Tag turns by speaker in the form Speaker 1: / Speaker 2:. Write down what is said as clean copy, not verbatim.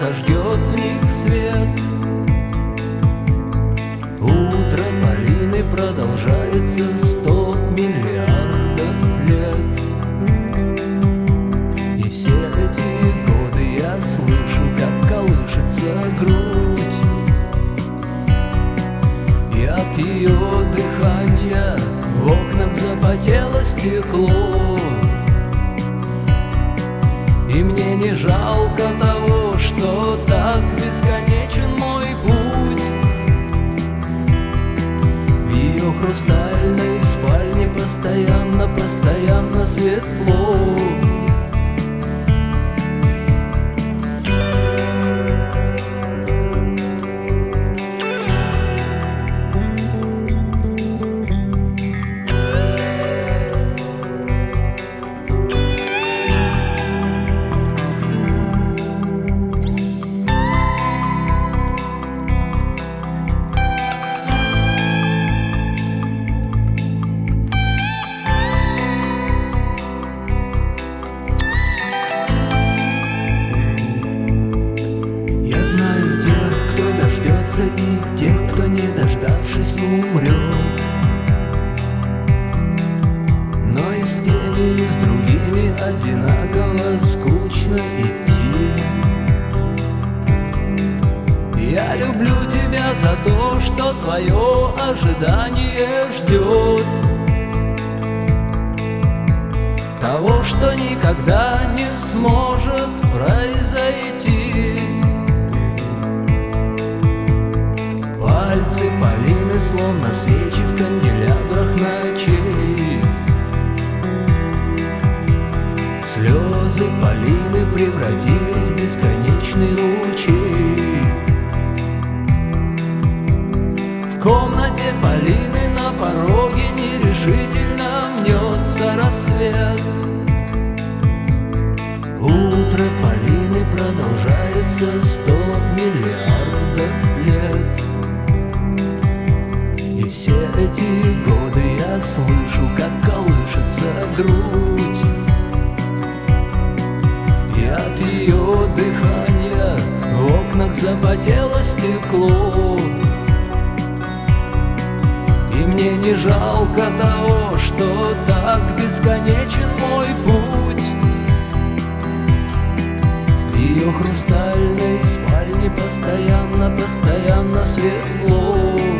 Speaker 1: зажгет в них свет. Утро Полины продолжается 100 миллиардов лет. И все эти годы я слышу, как колышется грудь, и от ее дыхания в окнах запотело стекло. И мне не жалко того, что так бесконечен мой путь. В ее хрустальной спальне постоянно, постоянно светло. И тех, кто, не дождавшись, умрет. Но и с теми, и с другими одинаково скучно идти. Я люблю тебя за то, что твое ожидание ждет того, что никогда не сможет произойти. Пальцы Полины, словно свечи в канделябрах ночей. Слезы Полины превратились в бесконечный ручей. В комнате Полины на пороге нерешительно мнется рассвет. Утро Полины продолжается 100 миллиардов лет. И все эти годы я слышу, как колышется грудь, и от ее дыхания в окнах запотело стекло. И мне не жалко того, что так бесконечен мой путь. В ее хрустальной спальне постоянно, постоянно светло.